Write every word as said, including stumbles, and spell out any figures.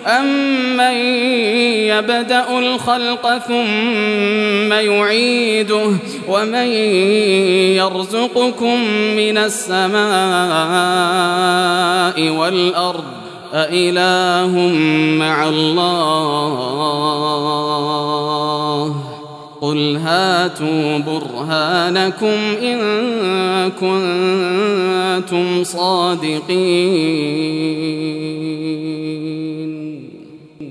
أَمَّن يَبْدَأُ الْخَلْقَ ثُمَّ يُعِيدُهُ وَمَن يَرْزُقُكُم مِّنَ السَّمَاءِ وَالْأَرْضِ أَإِلَٰهٌ مَّعَ اللَّهِ قُلْ هَاتُوا بُرْهَانَكُمْ إِن كُنتُمْ صَادِقِينَ.